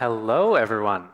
Hello, everyone.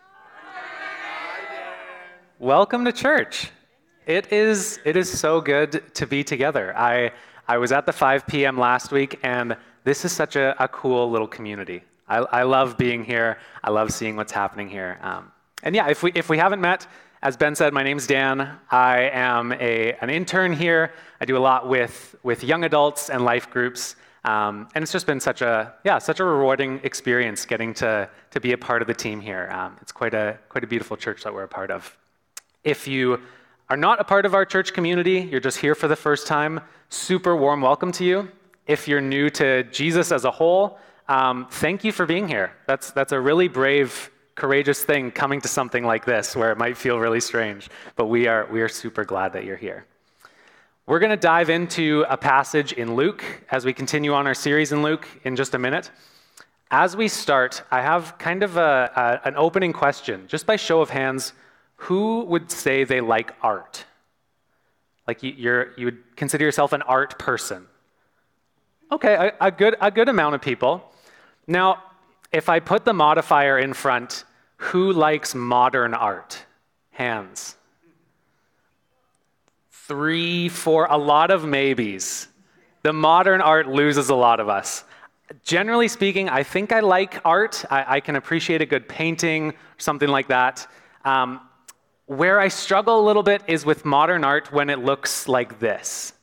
Welcome to church. It is so good to be together. I was at the 5 p.m. last week, and this is such a cool little community. I love being here. I love seeing what's happening here. And yeah, if we haven't met, as Ben said, my name's Dan. I am an intern here. I do a lot with young adults and life groups. And it's just been such a rewarding experience getting to be a part of the team here. It's quite a beautiful church that we're a part of. If you are not a part of our church community, you're just here for the first time, super warm welcome to you. If you're new to Jesus as a whole, thank you for being here. That's a really brave, courageous thing coming to something like this where it might feel really strange, but we are super glad that you're here. We're going to dive into a passage in Luke as we continue on our series in Luke in just a minute. As we start, I have kind of an opening question. Just by show of hands, who would say they like art? Like you would consider yourself an art person? Okay, a good amount of people. Now, if I put the modifier in front, who likes modern art? Hands. 3, 4, a lot of maybes. The modern art loses a lot of us. Generally speaking, I think I like art. I can appreciate a good painting, or something like that. Where I struggle a little bit is with modern art when it looks like this.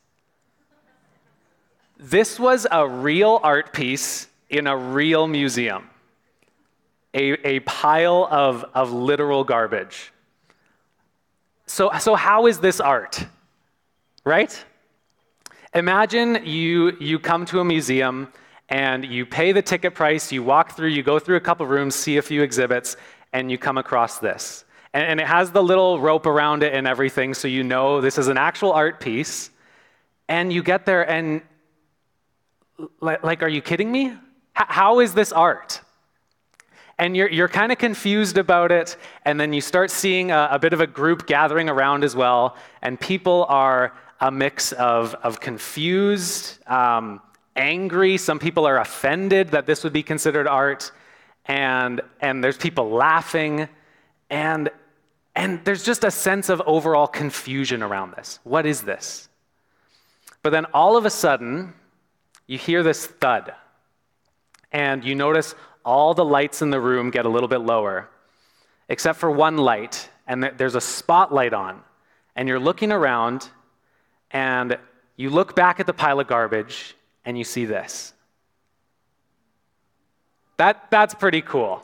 This was a real art piece in a real museum. A pile of literal garbage. So how is this art? Right? Imagine you come to a museum and you pay the ticket price, you walk through, you go through a couple rooms, see a few exhibits, and you come across this. And it has the little rope around it and everything, so you know this is an actual art piece. And you get there and, like, are you kidding me? How is this art? And you're kind of confused about it, and then you start seeing a bit of a group gathering around as well, and people are a mix of confused, angry. Some people are offended that this would be considered art, and there's people laughing, and there's just a sense of overall confusion around this. What is this? But then all of a sudden, you hear this thud, and you notice all the lights in the room get a little bit lower, except for one light, and there's a spotlight on, and you're looking around, and you look back at the pile of garbage, and you see this. That's pretty cool.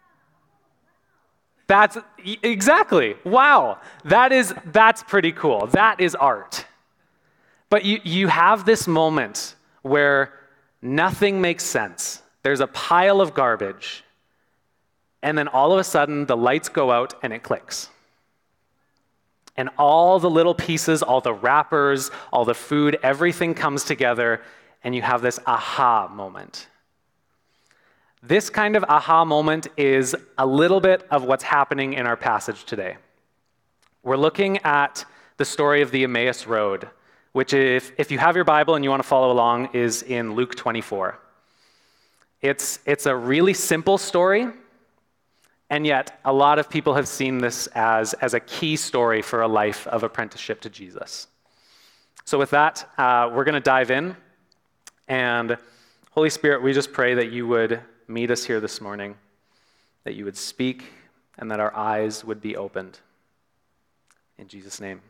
That's exactly. Wow. That's pretty cool. That is art. But you have this moment where nothing makes sense. There's a pile of garbage, and then all of a sudden the lights go out and it clicks. And all the little pieces, all the wrappers, all the food, everything comes together, and you have this aha moment. This kind of aha moment is a little bit of what's happening in our passage today. We're looking at the story of the Emmaus Road, which if you have your Bible and you want to follow along, is in Luke 24. It's a really simple story, and yet a lot of people have seen this as a key story for a life of apprenticeship to Jesus. So with that, we're going to dive in, and Holy Spirit, we just pray that you would meet us here this morning, that you would speak, and that our eyes would be opened. In Jesus' name.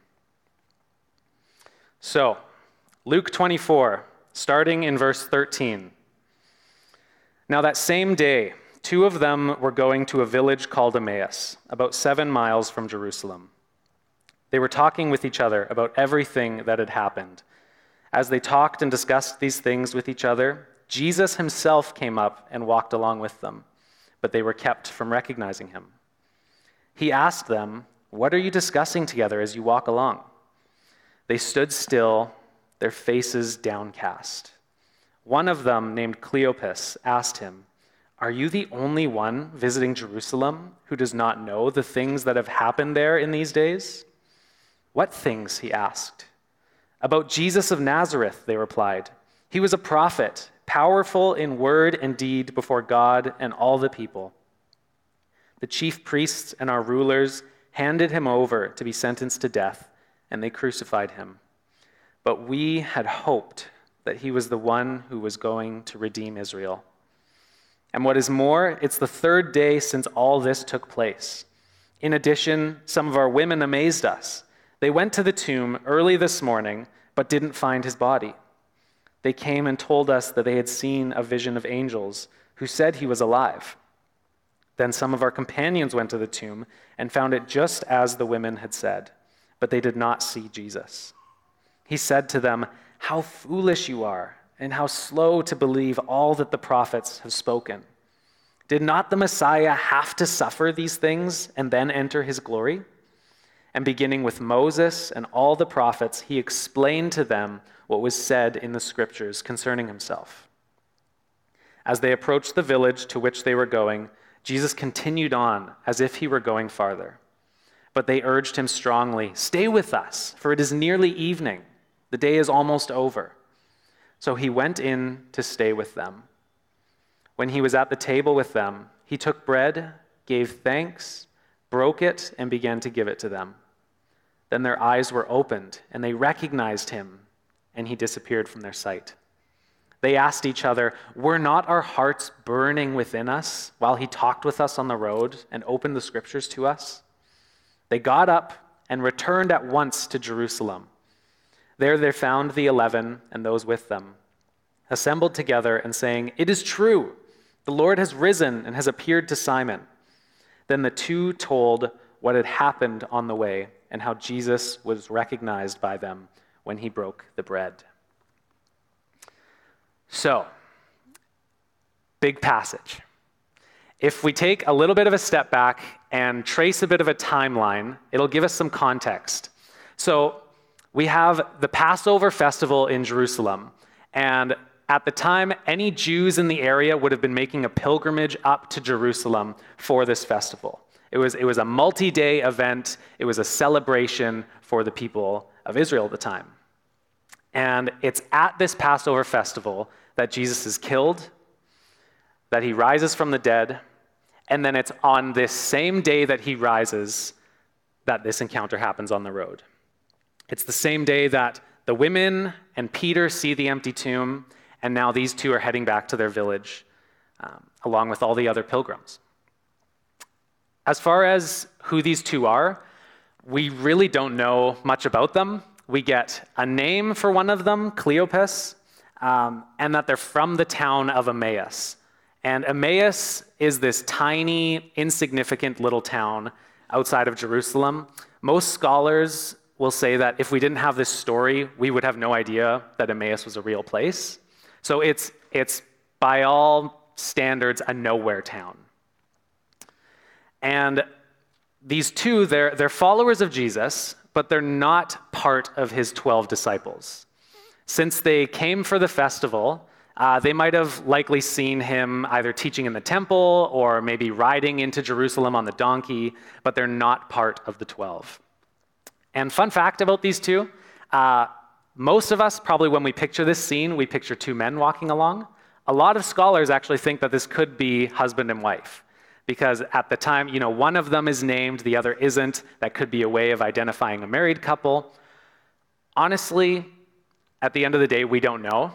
So, Luke 24, starting in verse 13. Now that same day, 2 of them were going to a village called Emmaus, about 7 miles from Jerusalem. They were talking with each other about everything that had happened. As they talked and discussed these things with each other, Jesus himself came up and walked along with them, but they were kept from recognizing him. He asked them, "What are you discussing together as you walk along?" They stood still, their faces downcast. One of them, named Cleopas, asked him, "Are you the only one visiting Jerusalem who does not know the things that have happened there in these days?" "What things?" he asked. "About Jesus of Nazareth," they replied. "He was a prophet, powerful in word and deed before God and all the people. The chief priests and our rulers handed him over to be sentenced to death, and they crucified him. But we had hoped that he was the one who was going to redeem Israel. And what is more, it's the third day since all this took place. In addition, some of our women amazed us. They went to the tomb early this morning, but didn't find his body. They came and told us that they had seen a vision of angels who said he was alive. Then some of our companions went to the tomb and found it just as the women had said, but they did not see Jesus. He said to them, "How foolish you are, and how slow to believe all that the prophets have spoken. Did not the Messiah have to suffer these things and then enter his glory?" And beginning with Moses and all the prophets, he explained to them what was said in the scriptures concerning himself. As they approached the village to which they were going, Jesus continued on as if he were going farther. But they urged him strongly, "Stay with us, for it is nearly evening. The day is almost over." So he went in to stay with them. When he was at the table with them, he took bread, gave thanks, broke it, and began to give it to them. Then their eyes were opened, and they recognized him, and he disappeared from their sight. They asked each other, "Were not our hearts burning within us while he talked with us on the road and opened the scriptures to us?" They got up and returned at once to Jerusalem. There they found the 11 and those with them, assembled together and saying, "It is true, the Lord has risen and has appeared to Simon." Then the two told what had happened on the way and how Jesus was recognized by them when he broke the bread. So, big passage. If we take a little bit of a step back and trace a bit of a timeline, it'll give us some context. So, we have the Passover festival in Jerusalem, and at the time, any Jews in the area would have been making a pilgrimage up to Jerusalem for this festival. It was a multi-day event. It was a celebration for the people of Israel at the time. And it's at this Passover festival that Jesus is killed, that he rises from the dead, and then it's on this same day that he rises that this encounter happens on the road. It's the same day that the women and Peter see the empty tomb, and now these two are heading back to their village, along with all the other pilgrims. As far as who these two are, we really don't know much about them. We get a name for one of them, Cleopas, and that they're from the town of Emmaus. And Emmaus is this tiny, insignificant little town outside of Jerusalem. Most scholars will say that if we didn't have this story, we would have no idea that Emmaus was a real place. So it's by all standards, a nowhere town. And these two, they're followers of Jesus, but they're not part of his 12 disciples. Since they came for the festival, they might have likely seen him either teaching in the temple or maybe riding into Jerusalem on the donkey, but they're not part of the 12. And fun fact about these two, most of us, probably when we picture this scene, we picture two men walking along. A lot of scholars actually think that this could be husband and wife, because at the time, one of them is named, the other isn't. That could be a way of identifying a married couple. Honestly, at the end of the day, we don't know.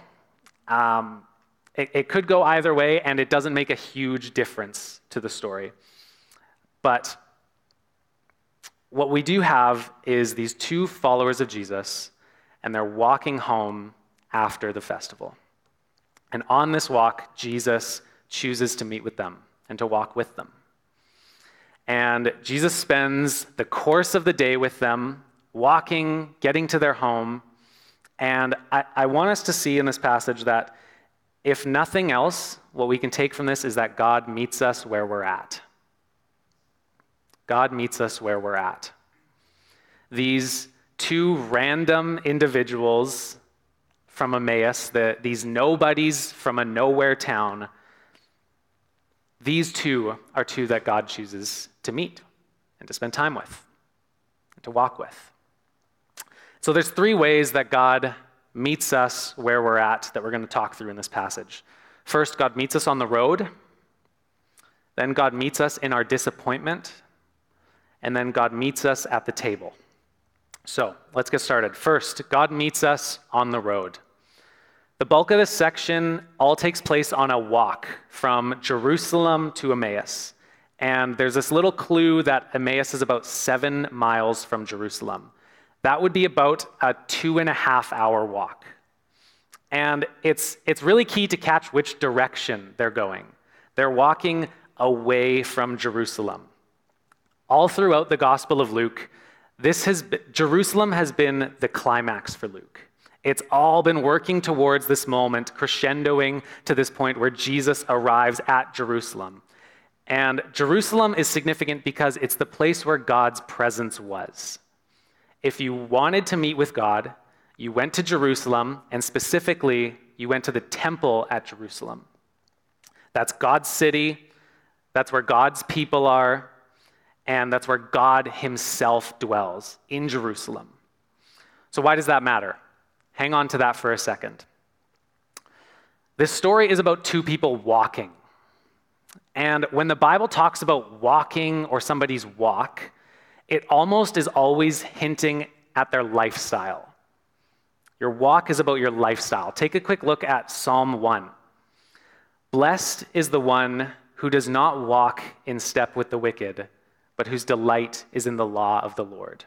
It could go either way, and it doesn't make a huge difference to the story. But what we do have is these two followers of Jesus, and they're walking home after the festival. And on this walk, Jesus chooses to meet with them and to walk with them. And Jesus spends the course of the day with them, walking, getting to their home. And I want us to see in this passage that if nothing else, what we can take from this is that God meets us where we're at. God meets us where we're at. These two random individuals from Emmaus, these nobodies from a nowhere town, these two are two that God chooses to meet and to spend time with and to walk with. So there's three ways that God meets us where we're at that we're going to talk through in this passage. First, God meets us on the road. Then God meets us in our disappointment, and then God meets us at the table. So let's get started. First, God meets us on the road. The bulk of this section all takes place on a walk from Jerusalem to Emmaus. And there's this little clue that Emmaus is about 7 miles from Jerusalem. That would be about a 2.5-hour walk. And it's really key to catch which direction they're going. They're walking away from Jerusalem. All throughout the Gospel of Luke, Jerusalem has been the climax for Luke. It's all been working towards this moment, crescendoing to this point where Jesus arrives at Jerusalem. And Jerusalem is significant because it's the place where God's presence was. If you wanted to meet with God, you went to Jerusalem, and specifically, you went to the temple at Jerusalem. That's God's city, that's where God's people are, and that's where God himself dwells, in Jerusalem. So why does that matter? Hang on to that for a second. This story is about two people walking. And when the Bible talks about walking or somebody's walk, it almost is always hinting at their lifestyle. Your walk is about your lifestyle. Take a quick look at Psalm 1. Blessed is the one who does not walk in step with the wicked, but whose delight is in the law of the Lord.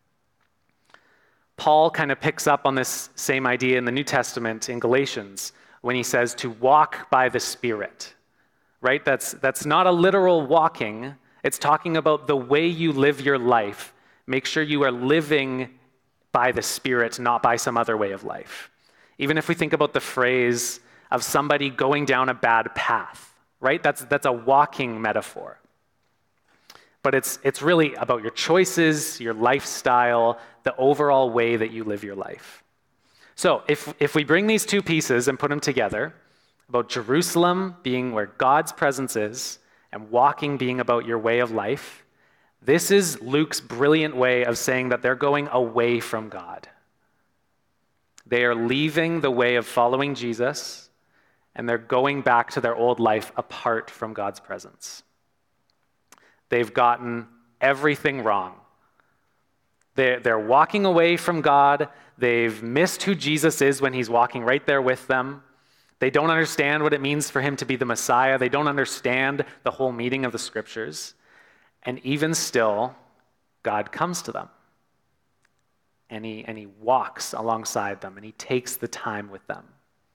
Paul kind of picks up on this same idea in the New Testament in Galatians when he says to walk by the Spirit, right? That's not a literal walking. It's talking about the way you live your life. Make sure you are living by the Spirit, not by some other way of life. Even if we think about the phrase of somebody going down a bad path, right? That's a walking metaphor. But it's really about your choices, your lifestyle, the overall way that you live your life. So if we bring these two pieces and put them together, about Jerusalem being where God's presence is, and walking being about your way of life, this is Luke's brilliant way of saying that they're going away from God. They are leaving the way of following Jesus, and they're going back to their old life apart from God's presence. They've gotten everything wrong. They're walking away from God. They've missed who Jesus is when he's walking right there with them. They don't understand what it means for him to be the Messiah. They don't understand the whole meaning of the scriptures. And even still, God comes to them. And he walks alongside them, and he takes the time with them.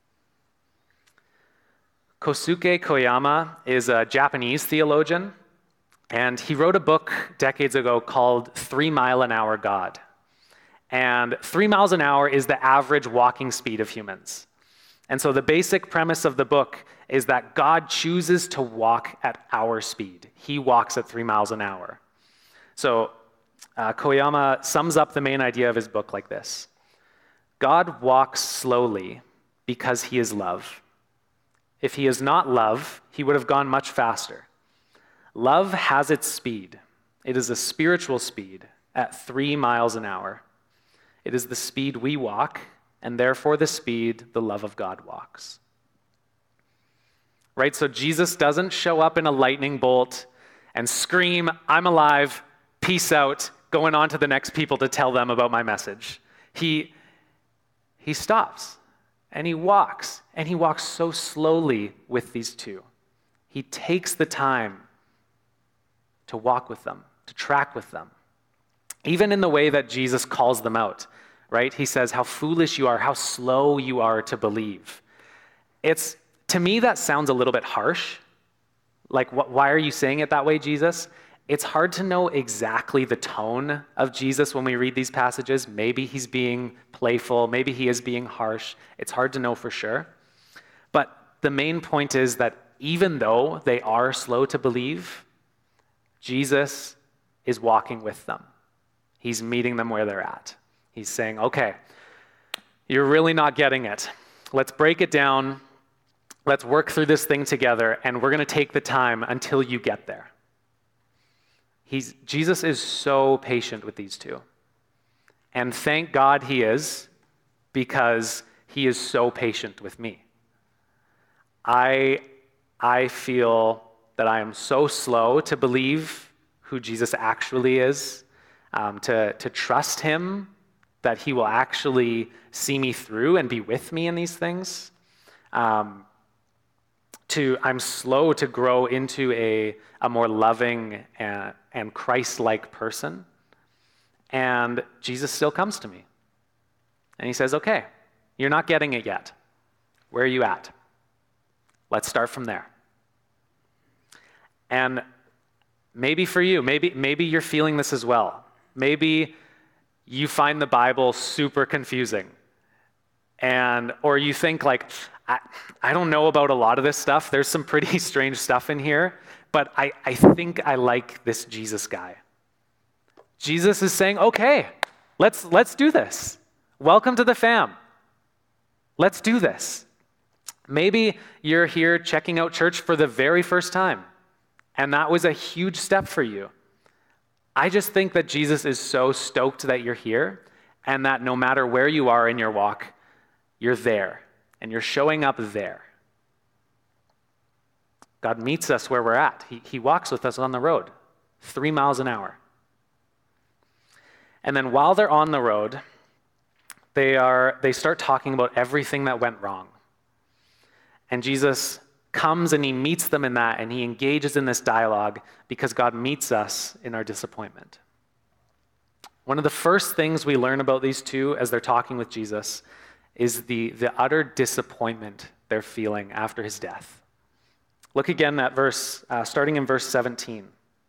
Kosuke Koyama is a Japanese theologian, and he wrote a book decades ago called 3 Mile an Hour God. And 3 miles an hour is the average walking speed of humans. And so the basic premise of the book is that God chooses to walk at our speed. He walks at 3 miles an hour. So Koyama sums up the main idea of his book like this. God walks slowly because he is love. If he is not love, he would have gone much faster. Love has its speed. It is a spiritual speed at 3 miles an hour. It is the speed we walk, and therefore the speed the love of God walks. Right? So Jesus doesn't show up in a lightning bolt and scream, "I'm alive, peace out," going on to the next people to tell them about my message. He stops, and he walks so slowly with these two. He takes the time to walk with them, to track with them. Even in the way that Jesus calls them out, right? He says, "How foolish you are, how slow you are to believe." To me, that sounds a little bit harsh. Like, why are you saying it that way, Jesus? It's hard to know exactly the tone of Jesus when we read these passages. Maybe he's being playful, maybe he is being harsh. It's hard to know for sure. But the main point is that even though they are slow to believe, Jesus is walking with them. He's meeting them where they're at. He's saying, "Okay, you're really not getting it. Let's break it down. Let's work through this thing together, and we're going to take the time until you get there." Jesus is so patient with these two. And thank God he is, because he is so patient with me. I feel that I am so slow to believe who Jesus actually is, to trust him, that he will actually see me through and be with me in these things. I'm slow to grow into a more loving and Christ-like person. And Jesus still comes to me. And he says, okay, you're not getting it yet. Where are you at? Let's start from there. And maybe for you, maybe you're feeling this as well. Maybe you find the Bible super confusing. Or you think like, I don't know about a lot of this stuff. There's some pretty strange stuff in here, but I think I like this Jesus guy. Jesus is saying, okay, let's do this. Welcome to the fam. Let's do this. Maybe you're here checking out church for the very first time, and that was a huge step for you. I just think that Jesus is so stoked that you're here, and that no matter where you are in your walk, you're there, and you're showing up there. God meets us where we're at. He walks with us on the road, 3 miles an hour. And then while they're on the road, they start talking about everything that went wrong. And Jesus comes and he meets them in that, and he engages in this dialogue because God meets us in our disappointment. One of the first things we learn about these two as they're talking with Jesus is the utter disappointment they're feeling after his death. Look again at verse, starting in verse 17.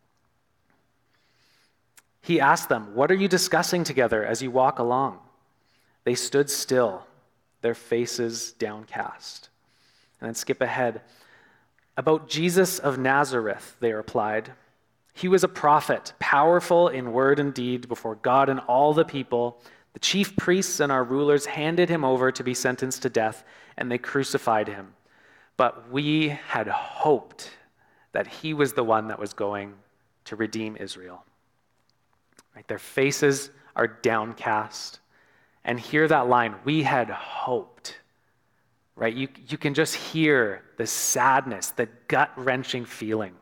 He asked them, "What are you discussing together as you walk along?" They stood still, their faces downcast. And then skip ahead. "About Jesus of Nazareth," they replied. "He was a prophet, powerful in word and deed before God and all the people. The chief priests and our rulers handed him over to be sentenced to death, and they crucified him. But we had hoped that he was the one that was going to redeem Israel." Right? Their faces are downcast. And hear that line, "we had hoped." Right? You can just hear the sadness, the gut-wrenching feeling.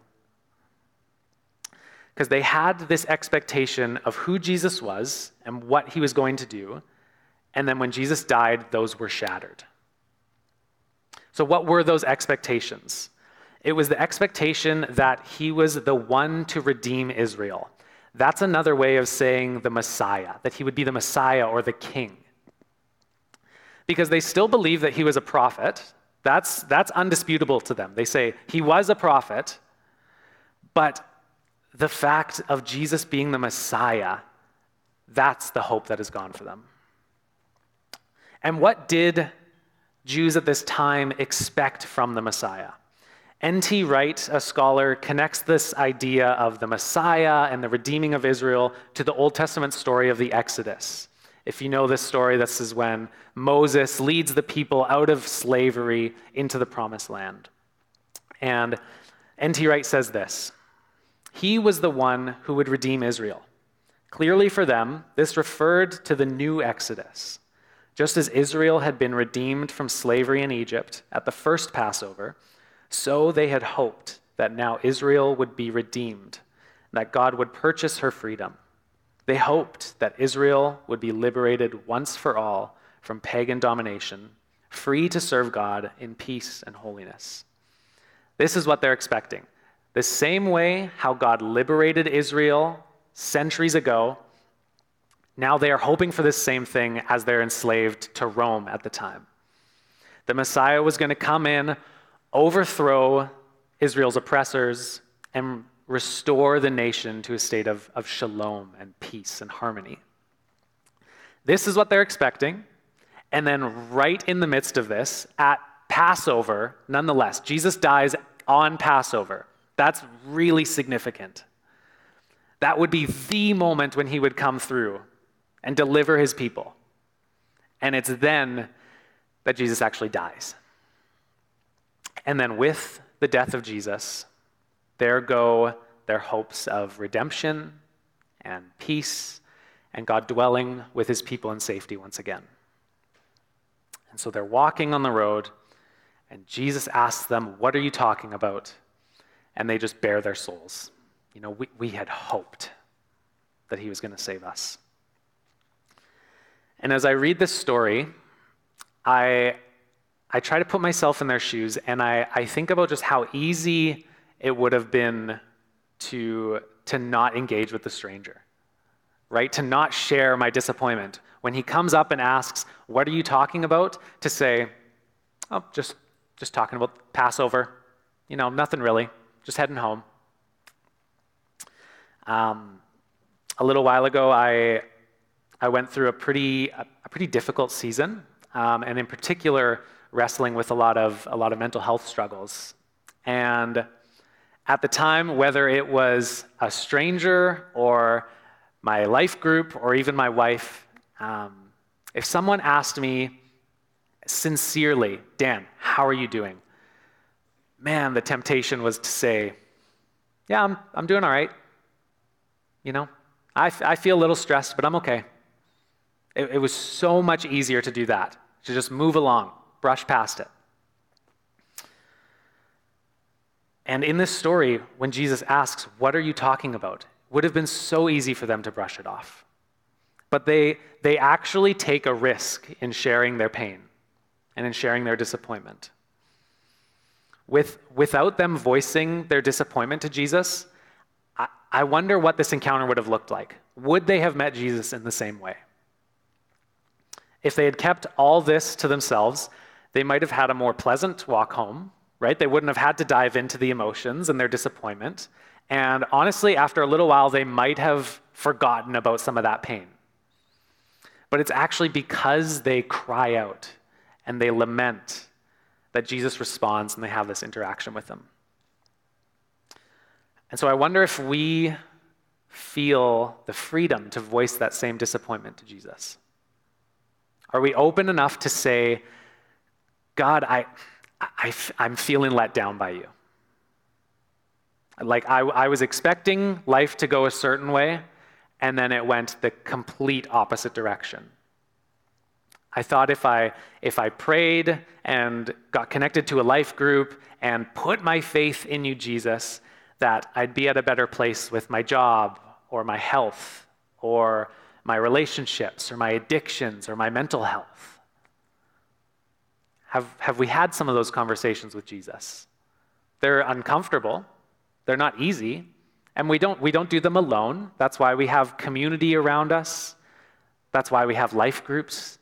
Because they had this expectation of who Jesus was and what he was going to do. And then when Jesus died, those were shattered. So what were those expectations? It was the expectation that he was the one to redeem Israel. That's another way of saying the Messiah, that he would be the Messiah or the king. Because they still believe that he was a prophet. That's undisputable to them. They say he was a prophet, but the fact of Jesus being the Messiah, that's the hope that is gone for them. And what did Jews at this time expect from the Messiah? N.T. Wright, a scholar, connects this idea of the Messiah and the redeeming of Israel to the Old Testament story of the Exodus. If you know this story, this is when Moses leads the people out of slavery into the Promised Land. And N.T. Wright says this: "He was the one who would redeem Israel. Clearly for them, this referred to the new Exodus. Just as Israel had been redeemed from slavery in Egypt at the first Passover, so they had hoped that now Israel would be redeemed, that God would purchase her freedom. They hoped that Israel would be liberated once for all from pagan domination, free to serve God in peace and holiness." This is what they're expecting. The same way how God liberated Israel centuries ago, now they are hoping for this same thing as they're enslaved to Rome at the time. The Messiah was going to come in, overthrow Israel's oppressors, and restore the nation to a state of shalom and peace and harmony. This is what they're expecting. And then right in the midst of this, at Passover, nonetheless, Jesus dies on Passover. That's really significant. That would be the moment when he would come through and deliver his people. And it's then that Jesus actually dies. And then with the death of Jesus, there go their hopes of redemption and peace and God dwelling with his people in safety once again. And so they're walking on the road, and Jesus asks them, "What are you talking about?" and they just bare their souls. You know, we had hoped that he was going to save us. And as I read this story, I try to put myself in their shoes, and I think about just how easy it would have been to not engage with the stranger, right? To not share my disappointment. When he comes up and asks, "What are you talking about?" To say, "Oh, just talking about Passover. You know, nothing really. Just heading home." A little while ago, I went through a pretty difficult season, and in particular, wrestling with a lot of mental health struggles. And at the time, whether it was a stranger or my life group or even my wife, if someone asked me sincerely, "Dan, how are you doing?" Man, the temptation was to say, "Yeah, I'm doing all right. You know, I feel a little stressed, but I'm okay." It was so much easier to do that, to just move along, brush past it. And in this story, when Jesus asks, "What are you talking about?" it would have been so easy for them to brush it off. But they actually take a risk in sharing their pain and in sharing their disappointment. Without them voicing their disappointment to Jesus, I wonder what this encounter would have looked like. Would they have met Jesus in the same way? If they had kept all this to themselves, they might have had a more pleasant walk home, right? They wouldn't have had to dive into the emotions and their disappointment. And honestly, after a little while, they might have forgotten about some of that pain. But it's actually because they cry out and they lament that Jesus responds and they have this interaction with him. And so I wonder if we feel the freedom to voice that same disappointment to Jesus. Are we open enough to say, "God, I'm feeling let down by you. Like I was expecting life to go a certain way, and then it went the complete opposite direction. I thought if I prayed and got connected to a life group and put my faith in you, Jesus, that I'd be at a better place with my job or my health or my relationships or my addictions or my mental health." Have we had some of those conversations with Jesus? They're uncomfortable. They're not easy. And we don't do them alone. That's why we have community around us. That's why we have life groups.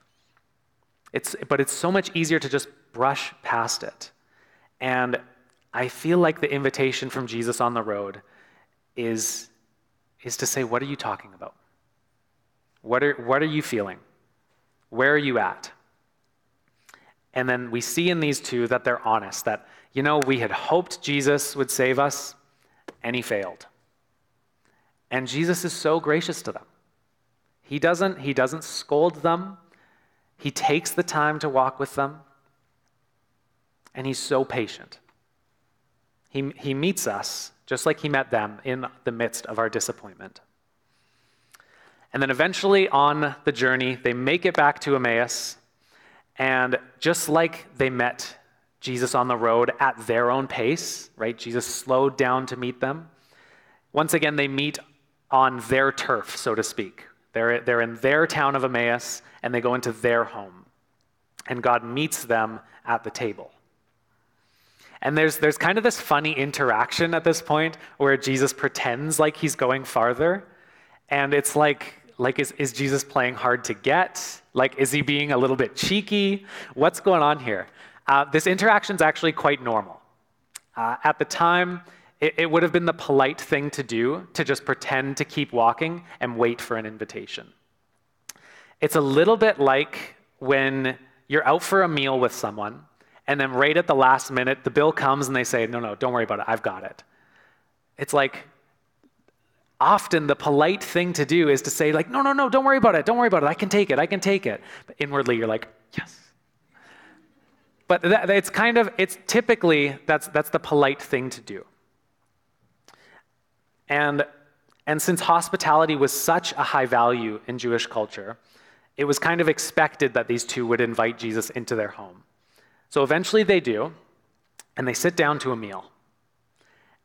But it's so much easier to just brush past it. And I feel like the invitation from Jesus on the road is to say, "What are you talking about? What are you feeling? Where are you at?" And then we see in these two that they're honest, that, you know, we had hoped Jesus would save us, and he failed. And Jesus is so gracious to them. He doesn't scold them. He takes the time to walk with them, and he's so patient. He meets us just like he met them in the midst of our disappointment. And then eventually on the journey, they make it back to Emmaus, and just like they met Jesus on the road at their own pace, right? Jesus slowed down to meet them. Once again, they meet on their turf, so to speak. They're in their town of Emmaus, and they go into their home. And God meets them at the table. And there's kind of this funny interaction at this point where Jesus pretends like he's going farther. And it's like is Jesus playing hard to get? Like, is he being a little bit cheeky? What's going on here? This interaction's actually quite normal. At the time, it would have been the polite thing to do to just pretend to keep walking and wait for an invitation. It's a little bit like when you're out for a meal with someone, and then right at the last minute, the bill comes and they say, no, don't worry about it, I've got it. It's like, often the polite thing to do is to say like, no, don't worry about it, I can take it. But inwardly, you're like, yes. But it's typically, that's the polite thing to do. And since hospitality was such a high value in Jewish culture, it was kind of expected that these two would invite Jesus into their home. So eventually they do, and they sit down to a meal.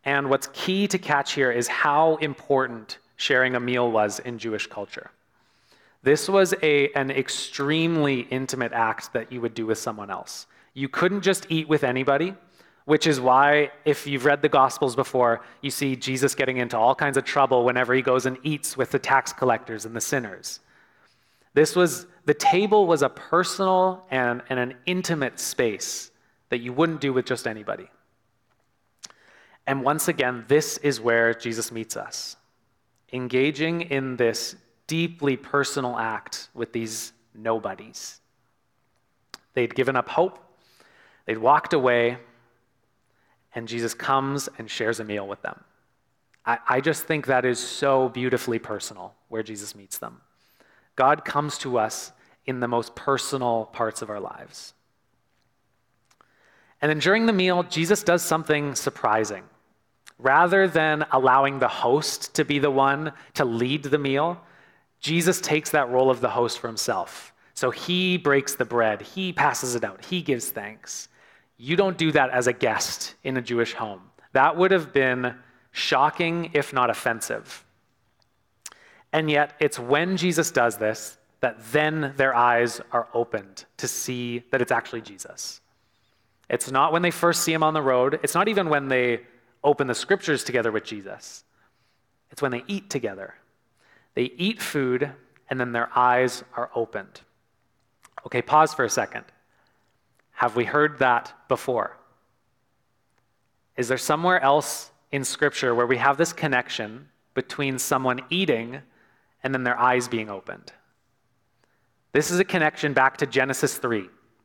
And what's key to catch here is how important sharing a meal was in Jewish culture. This was an extremely intimate act that you would do with someone else. You couldn't just eat with anybody, which is why, if you've read the Gospels before, you see Jesus getting into all kinds of trouble whenever he goes and eats with the tax collectors and the sinners. The table was a personal and an intimate space that you wouldn't do with just anybody. And once again, this is where Jesus meets us, engaging in this deeply personal act with these nobodies. They'd given up hope, they'd walked away, and Jesus comes and shares a meal with them. I just think that is so beautifully personal where Jesus meets them. God comes to us in the most personal parts of our lives. And then during the meal, Jesus does something surprising. Rather than allowing the host to be the one to lead the meal, Jesus takes that role of the host for himself. So he breaks the bread, he passes it out, he gives thanks. You don't do that as a guest in a Jewish home. That would have been shocking, if not offensive. And yet, it's when Jesus does this that then their eyes are opened to see that it's actually Jesus. It's not when they first see him on the road. It's not even when they open the scriptures together with Jesus. It's when they eat together. They eat food, and then their eyes are opened. Okay, pause for a second. Have we heard that before? Is there somewhere else in Scripture where we have this connection between someone eating and then their eyes being opened? This is a connection back to Genesis 3.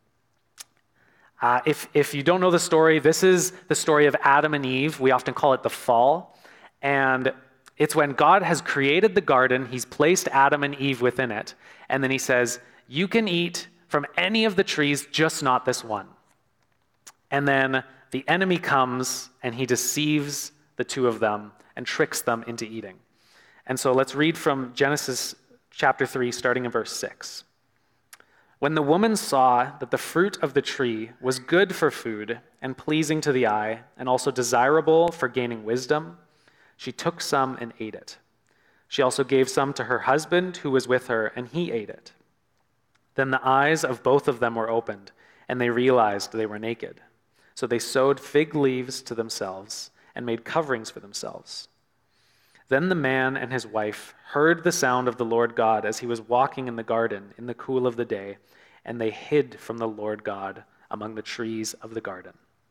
If you don't know the story, this is the story of Adam and Eve. We often call it the fall. And it's when God has created the garden, he's placed Adam and Eve within it, and then he says, you can eat from any of the trees, just not this one. And then the enemy comes and he deceives the two of them and tricks them into eating. And so let's read from Genesis chapter 3, starting in verse 6. When the woman saw that the fruit of the tree was good for food and pleasing to the eye, and also desirable for gaining wisdom, she took some and ate it. She also gave some to her husband who was with her, and he ate it. Then the eyes of both of them were opened, and they realized they were naked. So they sewed fig leaves to themselves and made coverings for themselves. Then the man and his wife heard the sound of the Lord God as he was walking in the garden in the cool of the day, and they hid from the Lord God among the trees of the garden.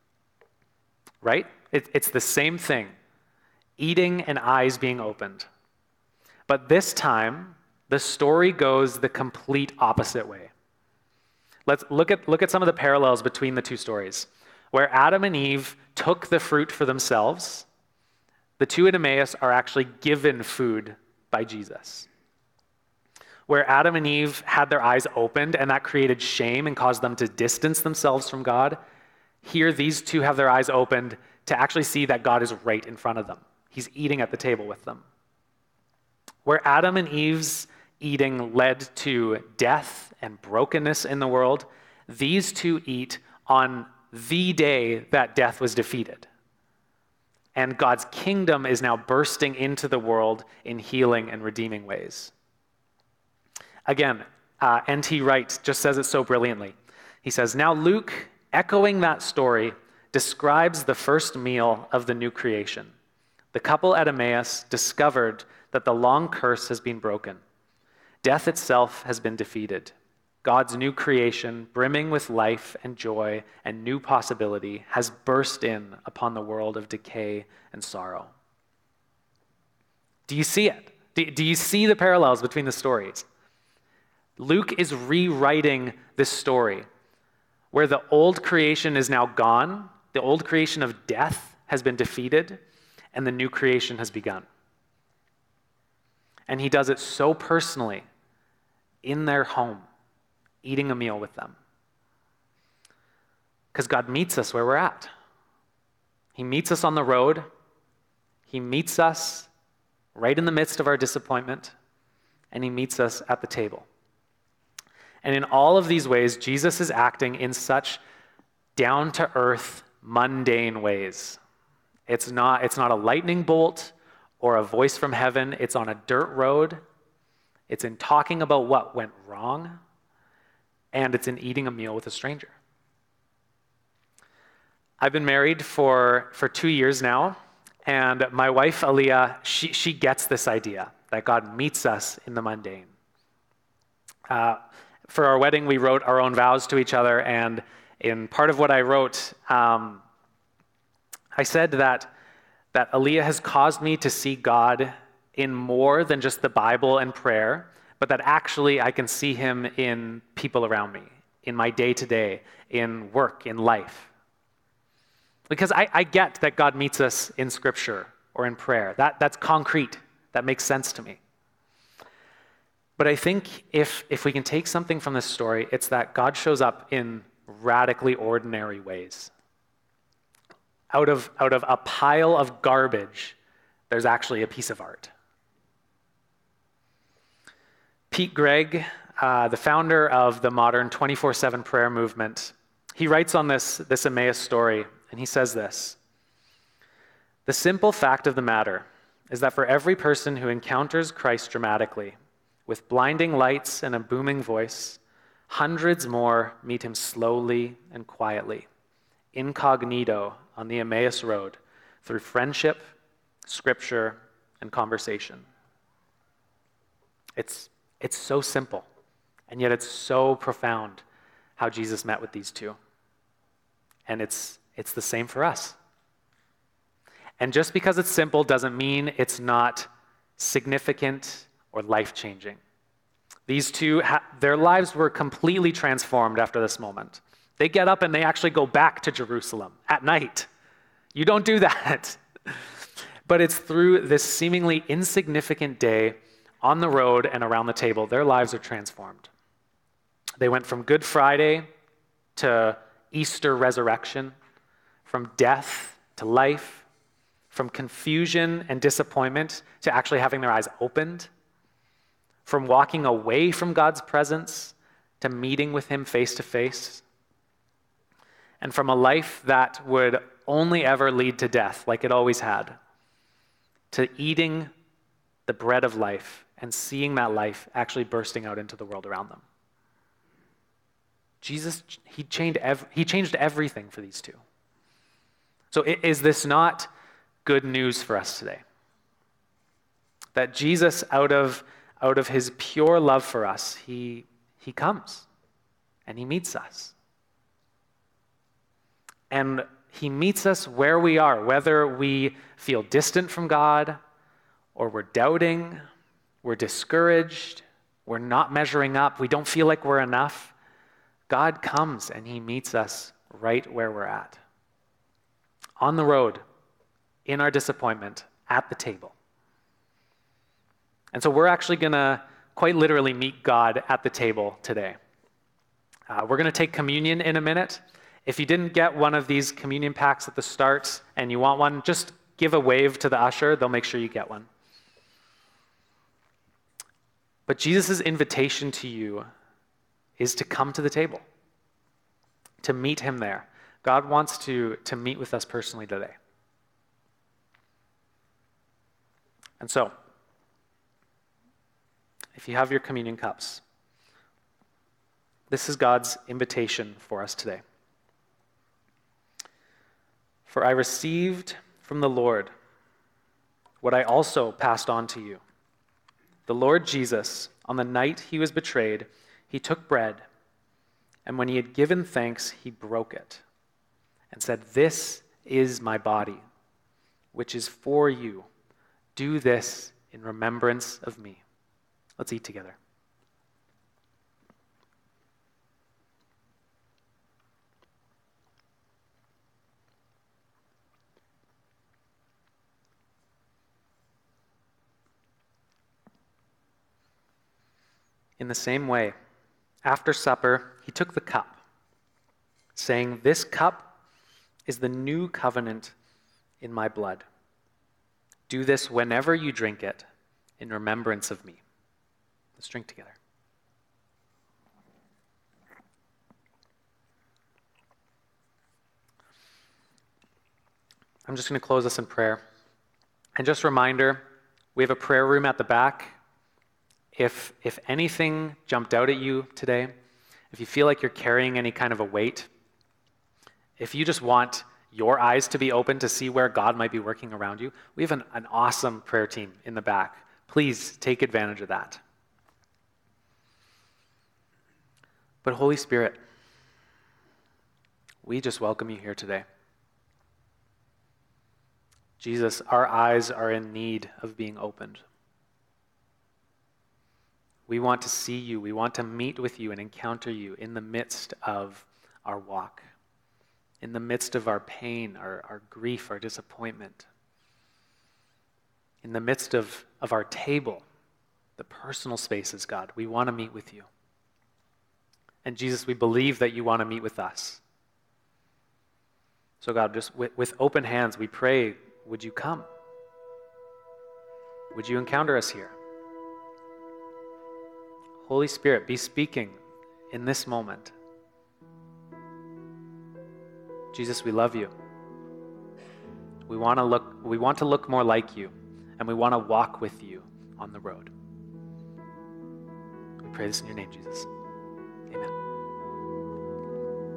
Right? It's the same thing. Eating and eyes being opened. But this time, the story goes the complete opposite way. Let's look at some of the parallels between the two stories. Where Adam and Eve took the fruit for themselves, the two in Emmaus are actually given food by Jesus. Where Adam and Eve had their eyes opened and that created shame and caused them to distance themselves from God, here these two have their eyes opened to actually see that God is right in front of them. He's eating at the table with them. Where Adam and Eve's eating led to death and brokenness in the world, these two eat on the day that death was defeated. And God's kingdom is now bursting into the world in healing and redeeming ways. Again, N.T. Wright just says it so brilliantly. He says, now Luke, echoing that story, describes the first meal of the new creation. The couple at Emmaus discovered that the long curse has been broken. Death itself has been defeated. God's new creation, brimming with life and joy and new possibility, has burst in upon the world of decay and sorrow. Do you see it? Do you see the parallels between the stories? Luke is rewriting this story where the old creation is now gone, the old creation of death has been defeated, and the new creation has begun. And he does it so personally in their home, eating a meal with them. Because God meets us where we're at. He meets us on the road. He meets us right in the midst of our disappointment, and he meets us at the table. And in all of these ways, Jesus is acting in such down-to-earth, mundane ways. It's not a lightning bolt or a voice from heaven. It's on a dirt road. It's in talking about what went wrong, and it's in eating a meal with a stranger. I've been married for 2 years now, and my wife, Aaliyah, she gets this idea that God meets us in the mundane. For our wedding, we wrote our own vows to each other, and in part of what I wrote, I said that Aaliyah has caused me to see God in more than just the Bible and prayer, but that actually I can see him in people around me, in my day-to-day, in work, in life. Because I get that God meets us in Scripture or in prayer. That's concrete. That makes sense to me. But I think if we can take something from this story, it's that God shows up in radically ordinary ways. Out of a pile of garbage, there's actually a piece of art. Pete Greig, the founder of the modern 24/7 prayer movement, he writes on this Emmaus story, and he says this: "The simple fact of the matter is that for every person who encounters Christ dramatically, with blinding lights and a booming voice, hundreds more meet him slowly and quietly, incognito on the Emmaus Road, through friendship, scripture, and conversation." It's so simple, and yet it's so profound how Jesus met with these two. And it's the same for us. And just because it's simple doesn't mean it's not significant or life-changing. These two, their lives were completely transformed after this moment. They get up and they actually go back to Jerusalem at night. You don't do that. But it's through this seemingly insignificant day on the road and around the table, their lives are transformed. They went from Good Friday to Easter resurrection, from death to life, from confusion and disappointment to actually having their eyes opened, from walking away from God's presence to meeting with him face to face, and from a life that would only ever lead to death, like it always had, to eating the bread of life and seeing that life actually bursting out into the world around them. Jesus, he changed everything for these two. So is this not good news for us today? That Jesus, out of his pure love for us, he comes and he meets us. And he meets us where we are, whether we feel distant from God or we're doubting, we're discouraged, we're not measuring up, we don't feel like we're enough. God comes and he meets us right where we're at. On the road, in our disappointment, at the table. And so we're actually going to quite literally meet God at the table today. We're going to take communion in a minute. If you didn't get one of these communion packs at the start and you want one, just give a wave to the usher. They'll make sure you get one. But Jesus' invitation to you is to come to the table, to meet him there. God wants to meet with us personally today. And so, if you have your communion cups, this is God's invitation for us today. "For I received from the Lord what I also passed on to you. The Lord Jesus, on the night he was betrayed, he took bread, and when he had given thanks, he broke it and said, 'This is my body, which is for you. Do this in remembrance of me.'" Let's eat together. In the same way, after supper, he took the cup, saying, "This cup is the new covenant in my blood. Do this whenever you drink it in remembrance of me." Let's drink together. I'm just going to close us in prayer. And just a reminder, we have a prayer room at the back. If anything jumped out at you today, if you feel like you're carrying any kind of a weight, if you just want your eyes to be open to see where God might be working around you, we have an awesome prayer team in the back. Please take advantage of that. But Holy Spirit, we just welcome you here today. Jesus, our eyes are in need of being opened. We want to see you. We want to meet with you and encounter you in the midst of our walk, in the midst of our pain, our grief, our disappointment, in the midst of our table, the personal spaces, God. We want to meet with you. And Jesus, we believe that you want to meet with us. So God, just with open hands, we pray, would you come? Would you encounter us here? Holy Spirit, be speaking in this moment. Jesus, we love you. We want to look more like you, and we want to walk with you on the road. We pray this in your name, Jesus. Amen.